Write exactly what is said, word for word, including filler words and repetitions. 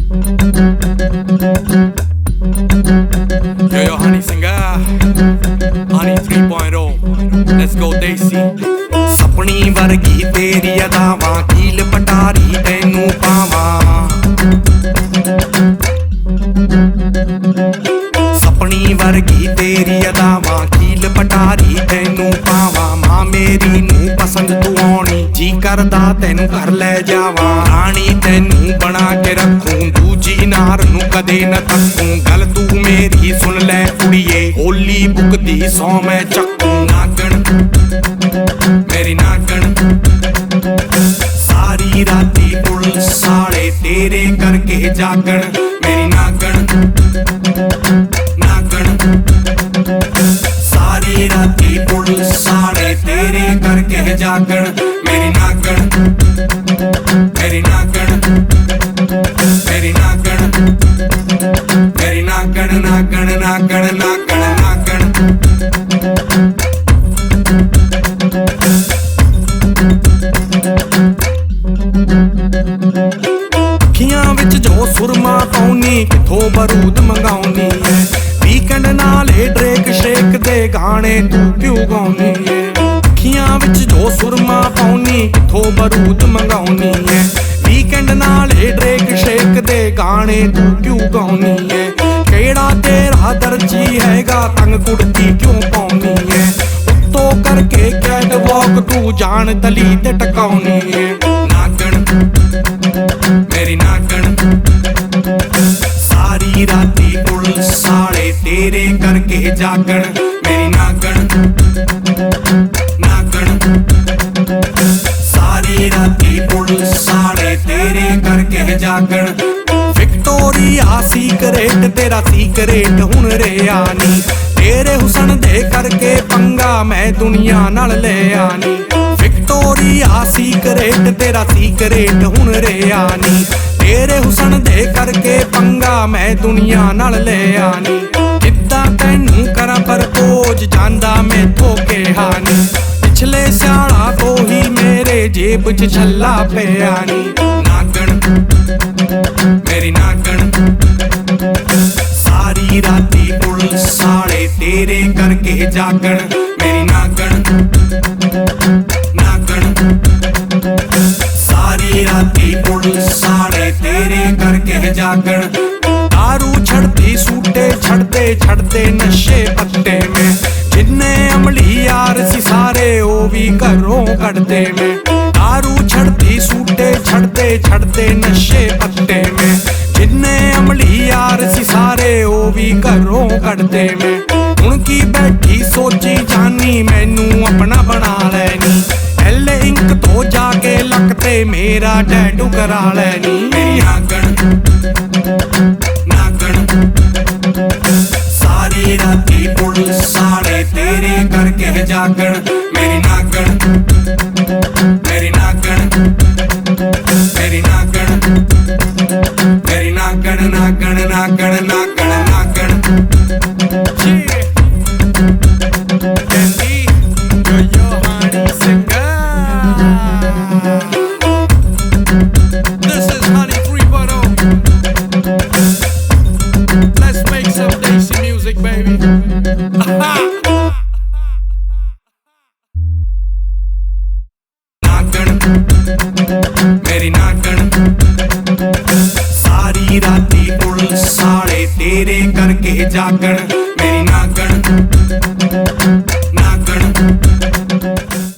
Yo, yo, honey singer, honey three point oh, let's go Desi. सपनी वर्गी तेरी अदावां कील पटारी तैनू पावां सपनी वर्गी तेरी अदावां कील पटारी तैनू पावां मां मेरी नू पसंद तू आउणी जी करदा तैनू घर ले जावां राणी तैनू बना के रखूं दूजी नार नू कदे न तकूं गल तू मेरी सुन ले कुड़िए होली बुकदी सौ मैं चक्कूं नागण मेरी नागण सारी राती पुलिस साड़े तेरे करके जागण मेरी नागण नागण सारी राती पुलिस साड़े तेरे करके जागण मेरी नागण मेरी नागण मेरी नागण मेरी नागण नागण नागण नागण नागण अखियां विच जो सुरमा पाउनी किथों बरूद मंगाउनी है वीकेंड नाले ड्रेक शेक दे गाने तू क्यों गाउनी है अखियां विच जो सुरमा पाउनी किथों बरूद मंगाउनी है वीकेंड नाले ड्रेक शेक दे गाने तू क्यों गाउनी है केड़ा तेरा दर्जी हैगा तंग कुड़ती क्यों पाउनी है उत्तों करके कैट वॉक तू जान तली ते टकाउनी है नागण मेरी नागण सारी राती पुलिस साड़े तेरे करके जागण मेरी नागण नागण सारी राती पुलिस साड़े तेरे करके जागण विक्टोरिया सीक्रेट तेरा सीक्रेट हुण रेया नी तेरे हुसन दे करके पंगा मैं दुनिया नाल ले आनी विक्टोरिया सीक्रेट तेरा सीक्रेट हुण रेया नी तेरे हुसन दे करके पंगा मैं दुनिया नाल ले आनी किद्दां तैनू करा परपोज जांदा मैं धोके हानी पिछले स्याला तो ही मेरे जेब च छल्ला पिया नी नागण मेरी नागण सारी राती पुलिस साड़े तेरे करके जागण मेरी नागण नागण सारी राती पुलिस साड़े तेरे करके जागण दारू छड़ती सूटे छड़ते छड़ते नशे पत्ते में जिन्ने अमली यार सी सारे ओ भी घरों कड़ते में दारू छड़ती सूटे छड़ते छड़ते नशे पत्ते में जिन्ने अमली यार सी सारे ओ भी घरों कड़ते में हुण की बैठी सोची जानी मैनू अपना बना लैनी एल इंक तो जाके लकते मेरा टैटू करा लैनी मेरी नागण नागण सारी राती पुलिस साड़े तेरे करके जागण मेरी नागण मेरी नागण मेरी नागण मेरी नागण नागण नागण नागण नागण Candy, yo yo honey singer. This is Honey three point oh. Let's make some Desi music, baby. नागण मेरी नागण सारी राती पुलिस साड़े तेरे करके जागण मेरी नागण